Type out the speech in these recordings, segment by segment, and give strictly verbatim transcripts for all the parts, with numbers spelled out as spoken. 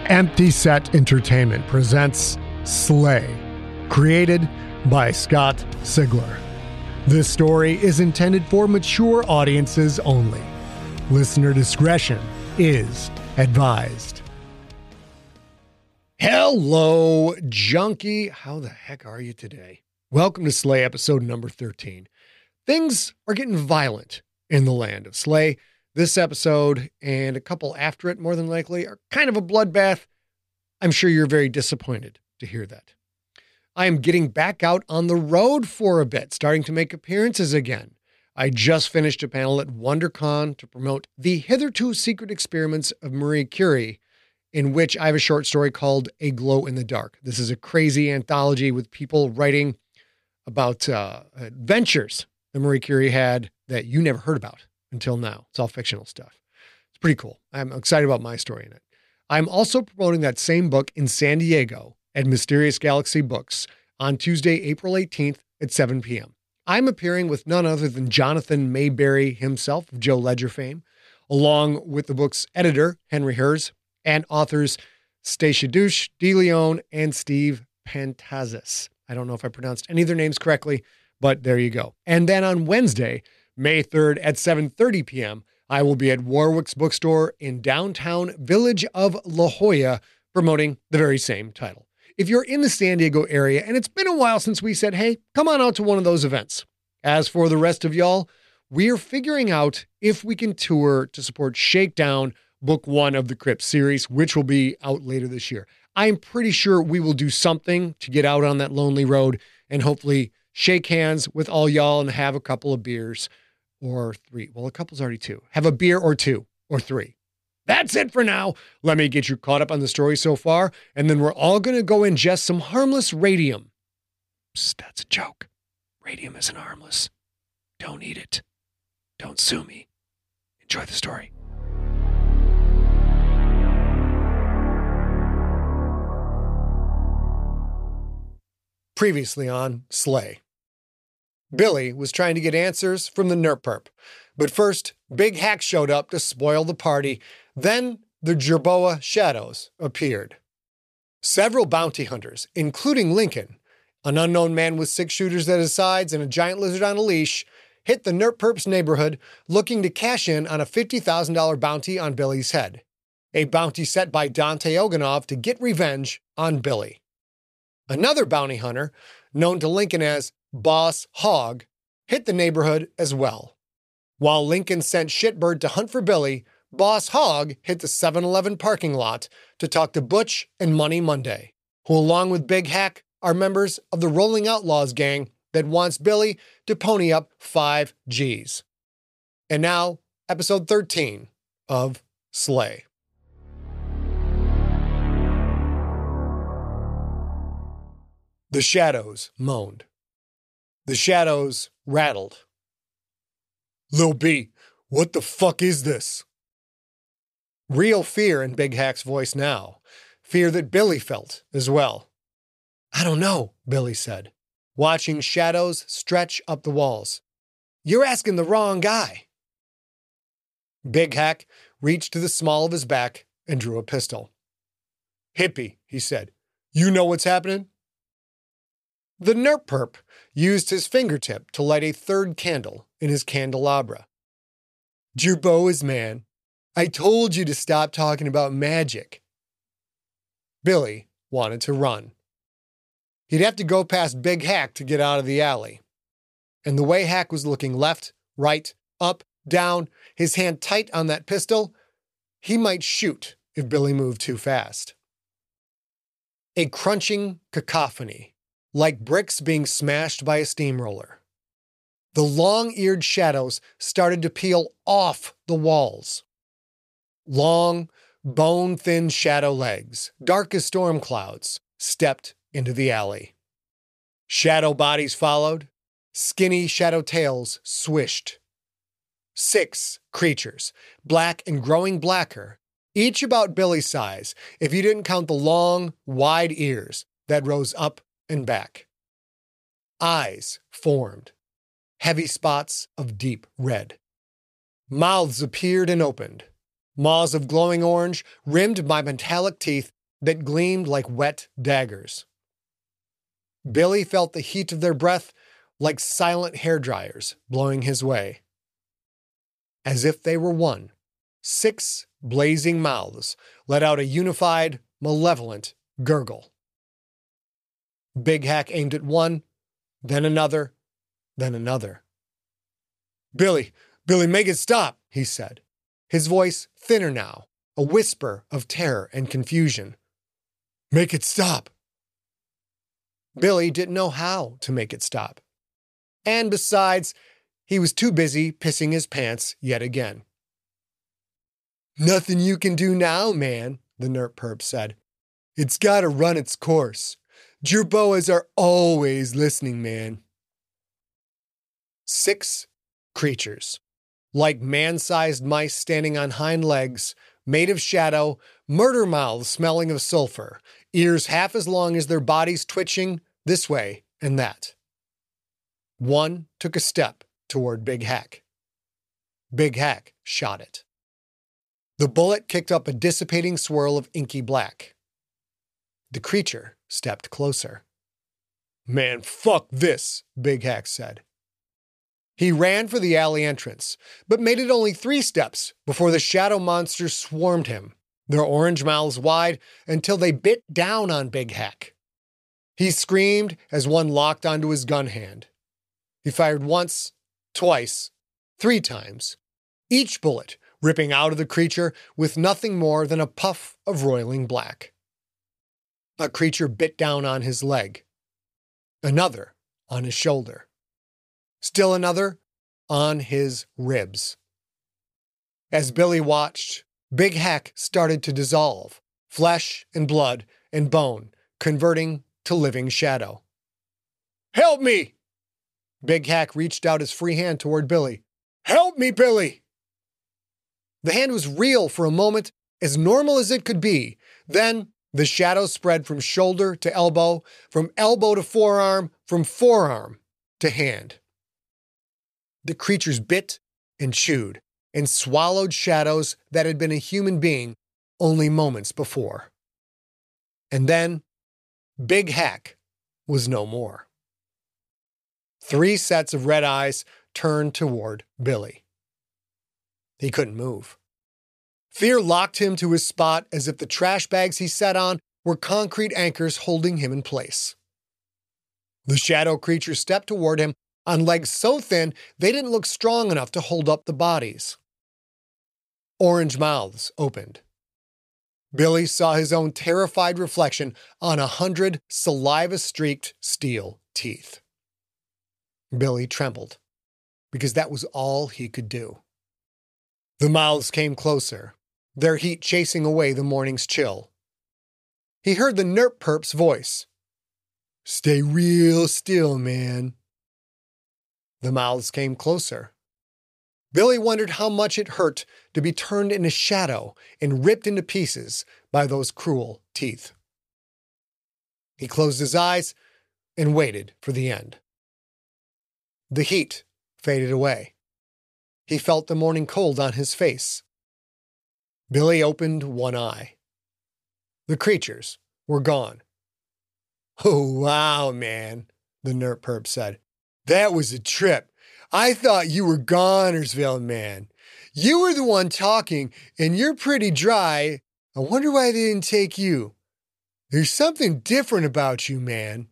Empty Set Entertainment presents Slay, created by Scott Sigler. This story is intended for mature audiences only. Listener discretion is advised. Hello, junkie. How the heck are you today? Welcome to Slay episode number thirteen. Things are getting violent in the land of Slay. This episode and a couple after it, more than likely, are kind of a bloodbath. I'm sure you're very disappointed to hear that. I am getting back out on the road for a bit, starting to make appearances again. I just finished a panel at WonderCon to promote the hitherto secret experiments of Marie Curie, in which I have a short story called A Glow in the Dark. This is a crazy anthology with people writing about uh, adventures that Marie Curie had that you never heard about until now. It's all fictional stuff. It's pretty cool. I'm excited about my story in it. I'm also promoting that same book in San Diego at Mysterious Galaxy Books on Tuesday, April eighteenth at seven p.m. I'm appearing with none other than Jonathan Mayberry himself of Joe Ledger fame, along with the book's editor, Henry Hers, and authors Stacia Douche, DeLeon, and Steve Pantazis. I don't know if I pronounced any of their names correctly, but there you go. And then on Wednesday, May third at seven thirty p.m., I will be at Warwick's Bookstore in downtown Village of La Jolla promoting the very same title. If you're in the San Diego area, and it's been a while since we said, hey, come on out to one of those events. As for the rest of y'all, we're figuring out if we can tour to support Shakedown, book one of the Crypt series, which will be out later this year. I'm pretty sure we will do something to get out on that lonely road and hopefully shake hands with all y'all and have a couple of beers or three. Well, a couple's already two. Have a beer or two or three. That's it for now. Let me get you caught up on the story so far, and then we're all going to go ingest some harmless radium. Psst, that's a joke. Radium isn't harmless. Don't eat it. Don't sue me. Enjoy the story. Previously on Slay. Billy was trying to get answers from the Nerperp, but first, Big Hack showed up to spoil the party. Then the Jerboa Shadows appeared. Several bounty hunters, including Lincoln, an unknown man with six shooters at his sides and a giant lizard on a leash, hit the Nerperp's neighborhood looking to cash in on a fifty thousand dollars bounty on Billy's head, a bounty set by Dante Oganov to get revenge on Billy. Another bounty hunter, known to Lincoln as Boss Hogg, hit the neighborhood as well. While Lincoln sent Shitbird to hunt for Billy, Boss Hogg hit the seven eleven parking lot to talk to Butch and Money Monday, who along with Big Hack are members of the Rolling Outlaws gang that wants Billy to pony up five G's. And now, episode thirteen of Slay. The shadows moaned. The shadows rattled. Lil B, what the fuck is this? Real fear in Big Hack's voice now. Fear that Billy felt as well. I don't know, Billy said, watching shadows stretch up the walls. You're asking the wrong guy. Big Hack reached to the small of his back and drew a pistol. Hippie, he said, you know what's happening? The Nerperp used his fingertip to light a third candle in his candelabra. Jerboa is man. I told you to stop talking about magic. Billy wanted to run. He'd have to go past Big Hack to get out of the alley. And the way Hack was looking left, right, up, down, his hand tight on that pistol, he might shoot if Billy moved too fast. A crunching cacophony, like bricks being smashed by a steamroller. The long-eared shadows started to peel off the walls. Long, bone-thin shadow legs, dark as storm clouds, stepped into the alley. Shadow bodies followed. Skinny shadow tails swished. Six creatures, black and growing blacker, each about Billy's size, if you didn't count the long, wide ears that rose up and back. Eyes formed, heavy spots of deep red. Mouths appeared and opened, maws of glowing orange rimmed by metallic teeth that gleamed like wet daggers. Billy felt the heat of their breath like silent hairdryers blowing his way. As if they were one, six blazing mouths let out a unified, malevolent gurgle. Big Hack aimed at one, then another, then another. "Billy, Billy, make it stop," he said, his voice thinner now, a whisper of terror and confusion. "Make it stop." Billy didn't know how to make it stop. And besides, he was too busy pissing his pants yet again. "Nothing you can do now, man," the Nerp perp said. "It's gotta run its course. Jerboas are always listening, man." Six creatures, like man-sized mice standing on hind legs, made of shadow, murder mouths smelling of sulfur, ears half as long as their bodies twitching this way and that. One took a step toward Big Hack. Big Hack shot it. The bullet kicked up a dissipating swirl of inky black. The creature stepped closer. "Man, fuck this," Big Hack said. He ran for the alley entrance, but made it only three steps before the shadow monsters swarmed him, their orange mouths wide, until they bit down on Big Hack. He screamed as one locked onto his gun hand. He fired once, twice, three times, each bullet ripping out of the creature with nothing more than a puff of roiling black. A creature bit down on his leg. Another on his shoulder. Still another on his ribs. As Billy watched, Big Hack started to dissolve, flesh and blood and bone, converting to living shadow. "Help me!" Big Hack reached out his free hand toward Billy. "Help me, Billy!" The hand was real for a moment, as normal as it could be. Then the shadow spread from shoulder to elbow, from elbow to forearm, from forearm to hand. The creatures bit and chewed and swallowed shadows that had been a human being only moments before. And then Big Hack was no more. Three sets of red eyes turned toward Billy. He couldn't move. Fear locked him to his spot as if the trash bags he sat on were concrete anchors holding him in place. The shadow creature stepped toward him on legs so thin they didn't look strong enough to hold up the bodies. Orange mouths opened. Billy saw his own terrified reflection on a hundred saliva-streaked steel teeth. Billy trembled, because that was all he could do. The mouths came closer, their heat chasing away the morning's chill. He heard the Nerp perp's voice. "Stay real still, man." The mouths came closer. Billy wondered how much it hurt to be turned into shadow and ripped into pieces by those cruel teeth. He closed his eyes and waited for the end. The heat faded away. He felt the morning cold on his face. Billy opened one eye. The creatures were gone. "Oh, wow, man," the Nerp perp said. "That was a trip. I thought you were Gonersville, man. You were the one talking, and you're pretty dry. I wonder why they didn't take you. There's something different about you, man."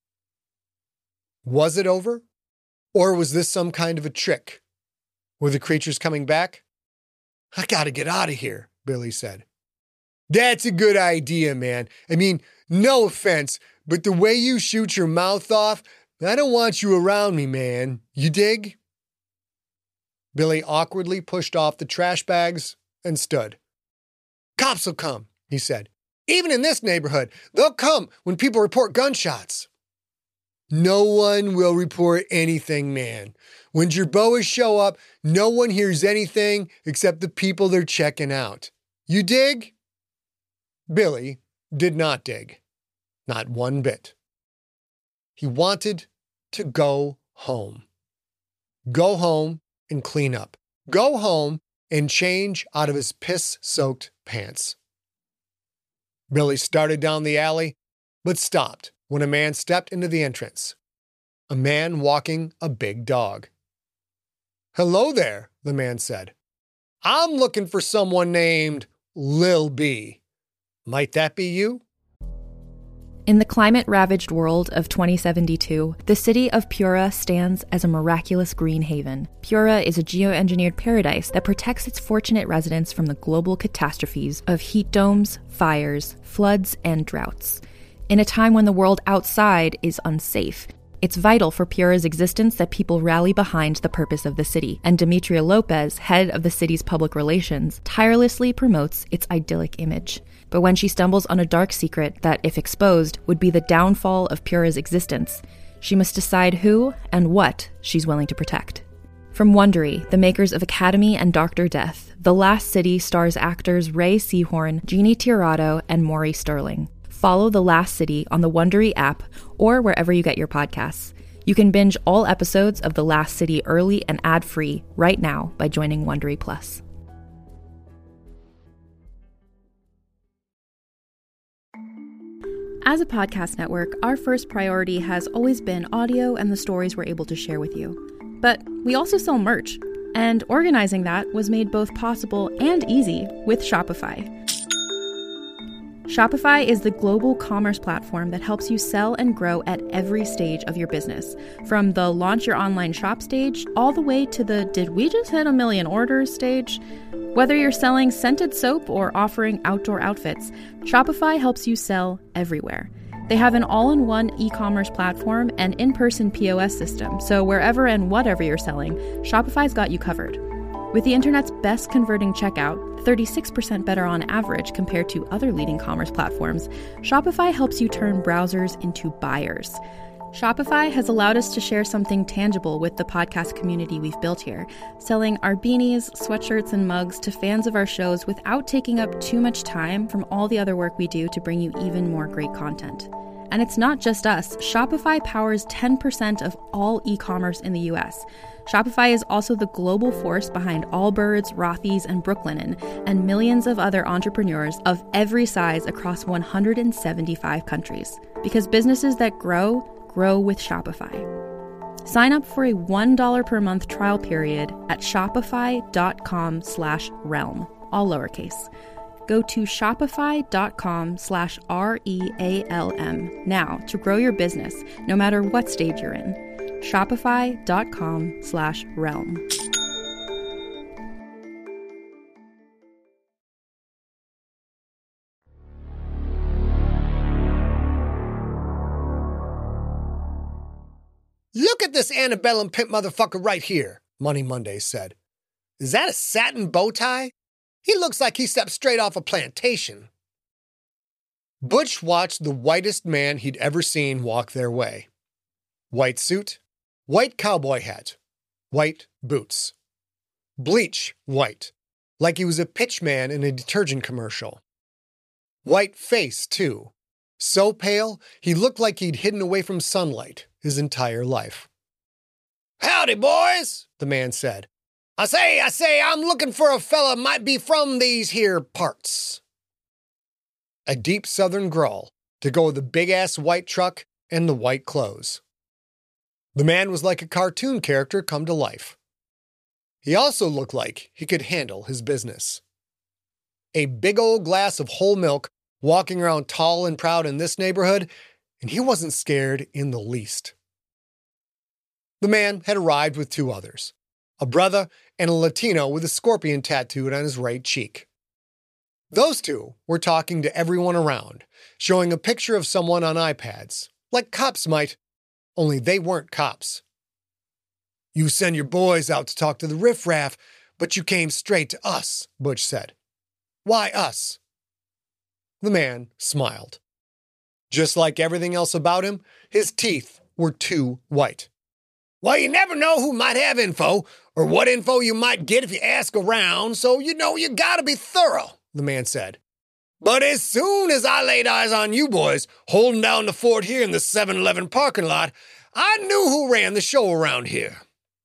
Was it over? Or was this some kind of a trick? Were the creatures coming back? "I gotta get out of here," Billy said. "That's a good idea, man. I mean, no offense, but the way you shoot your mouth off, I don't want you around me, man. You dig?" Billy awkwardly pushed off the trash bags and stood. "Cops will come," he said. "Even in this neighborhood, they'll come when people report gunshots." "No one will report anything, man. When Jerboas show up, no one hears anything except the people they're checking out. You dig?" Billy did not dig. Not one bit. He wanted to go home. Go home and clean up. Go home and change out of his piss-soaked pants. Billy started down the alley, but stopped when a man stepped into the entrance. A man walking a big dog. "Hello there," the man said. "I'm looking for someone named Lil B. Might that be you?" In the climate-ravaged world of twenty seventy-two, the city of Piura stands as a miraculous green haven. Piura is a geoengineered paradise that protects its fortunate residents from the global catastrophes of heat domes, fires, floods, and droughts. In a time when the world outside is unsafe, it's vital for Piura's existence that people rally behind the purpose of the city, and Demetria Lopez, head of the city's public relations, tirelessly promotes its idyllic image. But when she stumbles on a dark secret that, if exposed, would be the downfall of Piura's existence, she must decide who and what she's willing to protect. From Wondery, the makers of Academy and Doctor Death, The Last City stars actors Ray Seahorn, Jeannie Tirado, and Maury Sterling. Follow The Last City on the Wondery app or wherever you get your podcasts. You can binge all episodes of The Last City early and ad-free right now by joining Wondery Plus. As a podcast network, our first priority has always been audio and the stories we're able to share with you. But we also sell merch, and organizing that was made both possible and easy with Shopify. Shopify is the global commerce platform that helps you sell and grow at every stage of your business, from the launch your online shop stage all the way to the did we just hit a million orders stage. Whether you're selling scented soap or offering outdoor outfits, Shopify helps you sell everywhere. They have an all-in-one e-commerce platform and in-person P O S system, so wherever and whatever you're selling, Shopify's got you covered. With the internet's best converting checkout, thirty-six percent better on average compared to other leading commerce platforms, Shopify helps you turn browsers into buyers. Shopify has allowed us to share something tangible with the podcast community we've built here, selling our beanies, sweatshirts, and mugs to fans of our shows without taking up too much time from all the other work we do to bring you even more great content. And it's not just us. Shopify powers ten percent of all e-commerce in the U S. Shopify is also the global force behind Allbirds, Rothy's, and Brooklinen, and millions of other entrepreneurs of every size across one hundred seventy-five countries. Because businesses that grow, grow with Shopify. Sign up for a one dollar per month trial period at shopify.com slash realm, all lowercase. Go to shopify.com slash R-E-A-L-M now to grow your business, no matter what stage you're in. Shopify.com slash realm. "Look at this antebellum pimp motherfucker right here," Money Monday said. "Is that a satin bow tie? He looks like he stepped straight off a plantation." Butch watched the whitest man he'd ever seen walk their way. White suit, white cowboy hat, white boots. Bleach white, like he was a pitchman in a detergent commercial. White face, too. So pale, he looked like he'd hidden away from sunlight his entire life. "Howdy, boys," the man said. I say, I say, I'm looking for a fella might be from these here parts." A deep southern drawl to go with the big-ass white truck and the white clothes. The man was like a cartoon character come to life. He also looked like he could handle his business. A big old glass of whole milk, walking around tall and proud in this neighborhood, and he wasn't scared in the least. The man had arrived with two others, a brother and a Latino with a scorpion tattooed on his right cheek. Those two were talking to everyone around, showing a picture of someone on iPads, like cops might, only they weren't cops. "You send your boys out to talk to the riffraff, but you came straight to us," Butch said. "Why us?" The man smiled. Just like everything else about him, his teeth were too white. "Well, you never know who might have info, or what info you might get if you ask around, so you know you gotta be thorough," the man said. "But as soon as I laid eyes on you boys, holding down the fort here in the seven eleven parking lot, I knew who ran the show around here."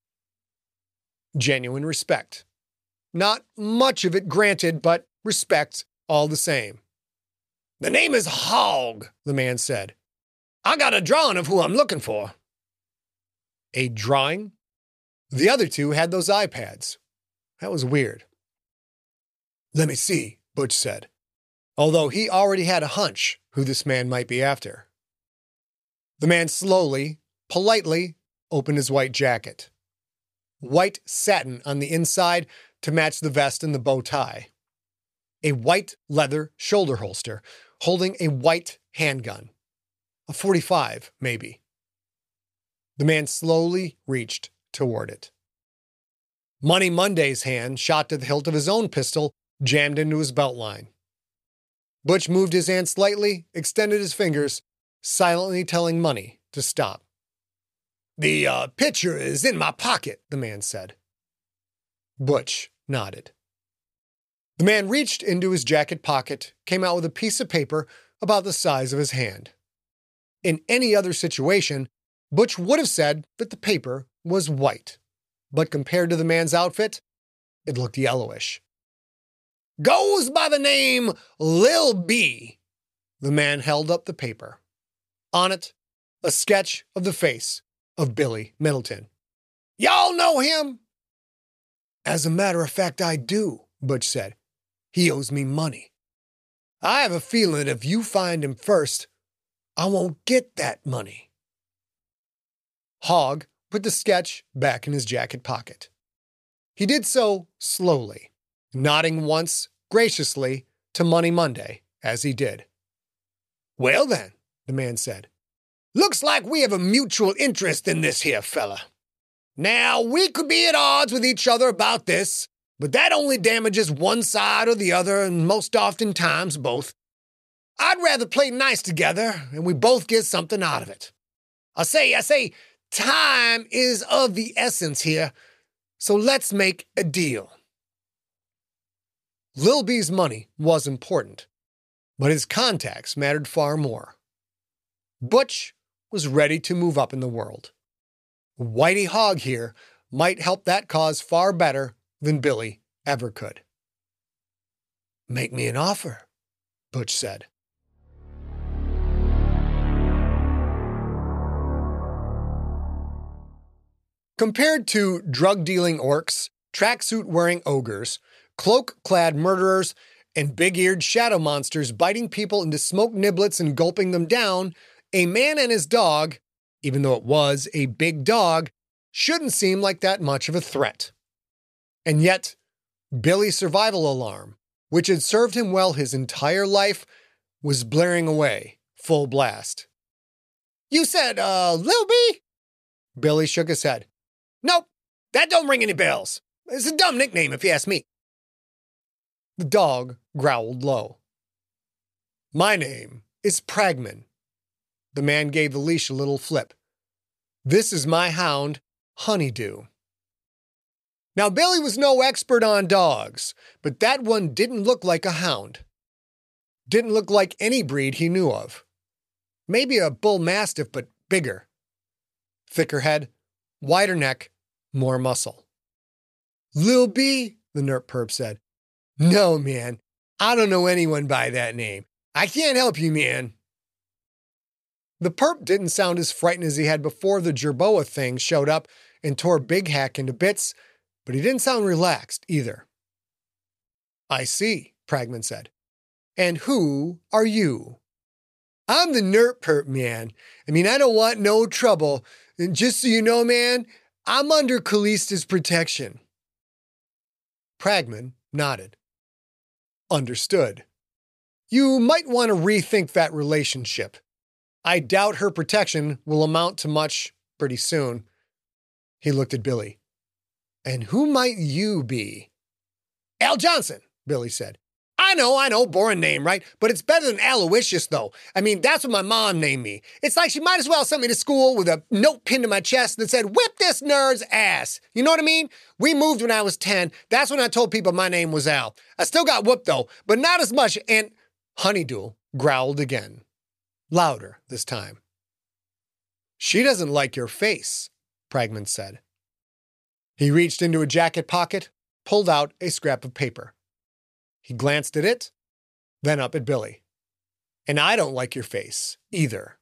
Genuine respect. Not much of it granted, but respect all the same. The name is Hogg, the man said. I got a drawing of who I'm looking for. A drawing? The other two had those iPads. That was weird. Let me see, Butch said, although he already had a hunch who this man might be after. The man slowly, politely opened his white jacket. White satin on the inside to match the vest and the bow tie. A white leather shoulder holster holding a white handgun. A forty-five, maybe. The man slowly reached toward it. Money Monday's hand shot to the hilt of his own pistol, jammed into his belt line. Butch moved his hand slightly, extended his fingers, silently telling Money to stop. The uh, picture is in my pocket, the man said. Butch nodded. The man reached into his jacket pocket, came out with a piece of paper about the size of his hand. In any other situation, Butch would have said that the paper was white, but compared to the man's outfit, it looked yellowish. Goes by the name Lil B. The man held up the paper. On it, a sketch of the face of Billy Middleton. Y'all know him? As a matter of fact, I do, Butch said. He owes me money. I have a feeling if you find him first, I won't get that money. Hogg put the sketch back in his jacket pocket. He did so slowly, nodding once graciously to Money Monday as he did. Well then, the man said, looks like we have a mutual interest in this here fella. Now, we could be at odds with each other about this, but that only damages one side or the other, and most often times both. I'd rather play nice together, and we both get something out of it. I say, I say, time is of the essence here, so let's make a deal. Lil B's money was important, but his contacts mattered far more. Butch was ready to move up in the world. Whitey Hogg here might help that cause far better than Billy ever could. Make me an offer, Butch said. Compared to drug-dealing orcs, tracksuit-wearing ogres, cloak-clad murderers, and big-eared shadow monsters biting people into smoke niblets and gulping them down, a man and his dog, even though it was a big dog, shouldn't seem like that much of a threat. And yet, Billy's survival alarm, which had served him well his entire life, was blaring away, full blast. You said, uh, Lil B? Billy shook his head. Nope, that don't ring any bells. It's a dumb nickname if you ask me. The dog growled low. My name is Pragman. The man gave the leash a little flip. This is my hound, Honeydew. Now, Billy was no expert on dogs, but that one didn't look like a hound. Didn't look like any breed he knew of. Maybe a bull mastiff, but bigger. Thicker head, wider neck, more muscle. Lil B, the Nerp perp said. No, man, I don't know anyone by that name. I can't help you, man. The perp didn't sound as frightened as he had before the Jerboa thing showed up and tore Big Hack into bits, but he didn't sound relaxed either. I see, Pragman said. And who are you? I'm the Nerp perp, man. I mean, I don't want no trouble. And just so you know, man, I'm under Callista's protection. Pragman nodded. Understood. You might want to rethink that relationship. I doubt her protection will amount to much pretty soon. He looked at Billy. And who might you be? Al Johnson, Billy said. I know, I know, boring name, right? But it's better than Aloysius, though. I mean, that's what my mom named me. It's like she might as well send me to school with a note pinned to my chest that said, whip this nerd's ass. You know what I mean? We moved when I was ten. That's when I told people my name was Al. I still got whooped, though, but not as much. And Honeydew growled again. Louder this time. She doesn't like your face, Pragman said. He reached into a jacket pocket, pulled out a scrap of paper. He glanced at it, then up at Billy. And I don't like your face, either.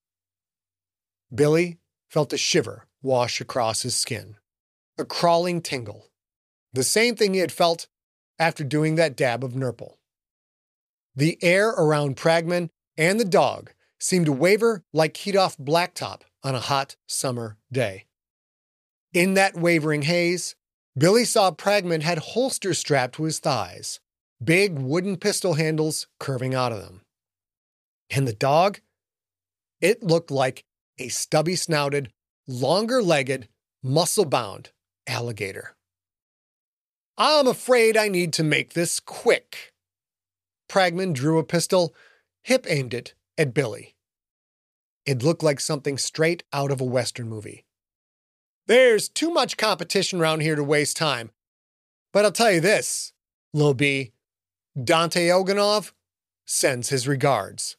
Billy felt a shiver wash across his skin, a crawling tingle, the same thing he had felt after doing that dab of Nurple. The air around Pragman and the dog seemed to waver like heat off blacktop on a hot summer day. In that wavering haze, Billy saw Pragman had holsters strapped to his thighs, big wooden pistol handles curving out of them. And the dog? It looked like a stubby-snouted, longer-legged, muscle-bound alligator. I'm afraid I need to make this quick. Pragman drew a pistol, hip-aimed it at Billy. It looked like something straight out of a Western movie. There's too much competition around here to waste time. But I'll tell you this, Lil B, Dante Oganov sends his regards.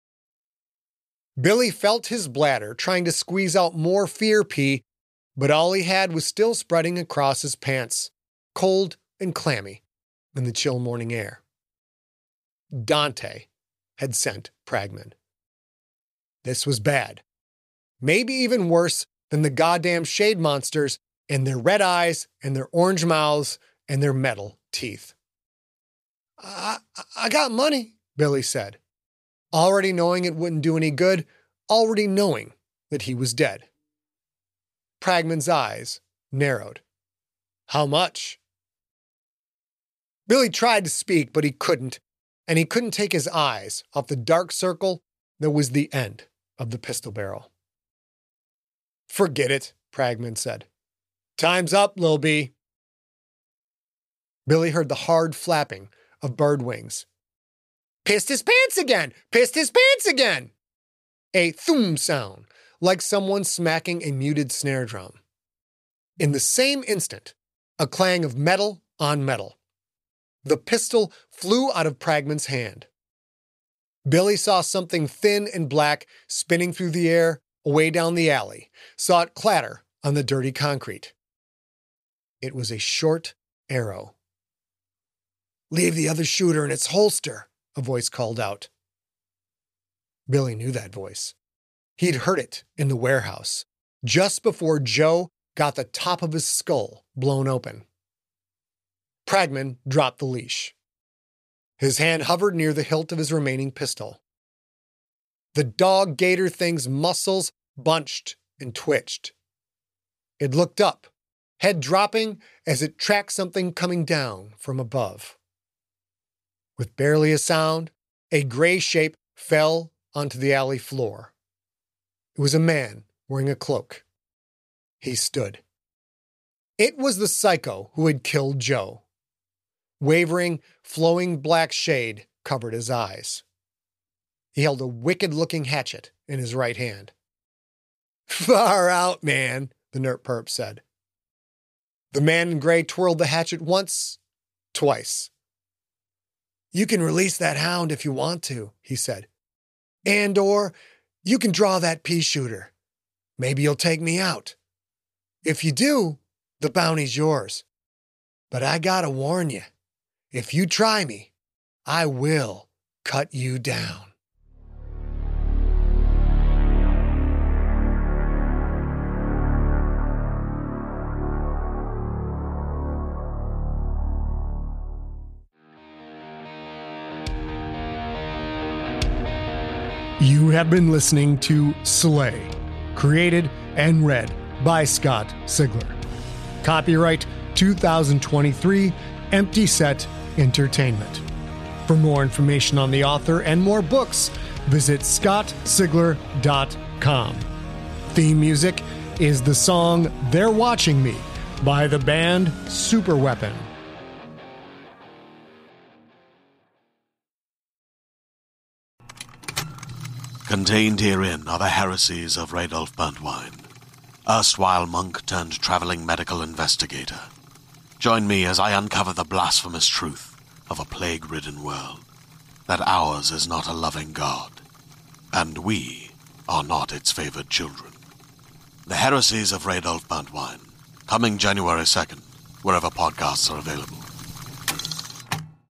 Billy felt his bladder trying to squeeze out more fear pee, but all he had was still spreading across his pants, cold and clammy in the chill morning air. Dante had sent Pragman. This was bad. Maybe even worse than the goddamn shade monsters and their red eyes and their orange mouths and their metal teeth. I, I got money, Billy said, already knowing it wouldn't do any good, already knowing that he was dead. Pragman's eyes narrowed. How much? Billy tried to speak, but he couldn't, and he couldn't take his eyes off the dark circle that was the end of the pistol barrel. Forget it, Pragman said. Time's up, Lil B. Billy heard the hard flapping of bird wings. Pissed his pants again! Pissed his pants again! A thum sound, like someone smacking a muted snare drum. In the same instant, a clang of metal on metal. The pistol flew out of Pragman's hand. Billy saw something thin and black spinning through the air away down the alley, saw it clatter on the dirty concrete. It was a short arrow. Leave the other shooter in its holster, a voice called out. Billy knew that voice. He'd heard it in the warehouse, just before Joe got the top of his skull blown open. Pragman dropped the leash. His hand hovered near the hilt of his remaining pistol. The dog gator thing's muscles bunched and twitched. It looked up, head dropping as it tracked something coming down from above. With barely a sound, a gray shape fell onto the alley floor. It was a man wearing a cloak. He stood. It was the psycho who had killed Joe. Wavering, flowing black shade covered his eyes. He held a wicked-looking hatchet in his right hand. Far out, man, the Nert Perp said. The man in gray twirled the hatchet once, twice. You can release that hound if you want to, he said. And or you can draw that pea shooter. Maybe you'll take me out. If you do, the bounty's yours. But I gotta warn you, if you try me, I will cut you down. You have been listening to Slay, created and read by Scott Sigler. Copyright two thousand twenty-three, Empty Set Entertainment. For more information on the author and more books, visit scott sigler dot com. Theme music is the song They're Watching Me by the band Superweapon. Contained herein are the heresies of Radolf Burntwine, erstwhile monk turned traveling medical investigator. Join me as I uncover the blasphemous truth of a plague-ridden world, that ours is not a loving God, and we are not its favored children. The heresies of Radolf Burntwine, coming January second, wherever podcasts are available.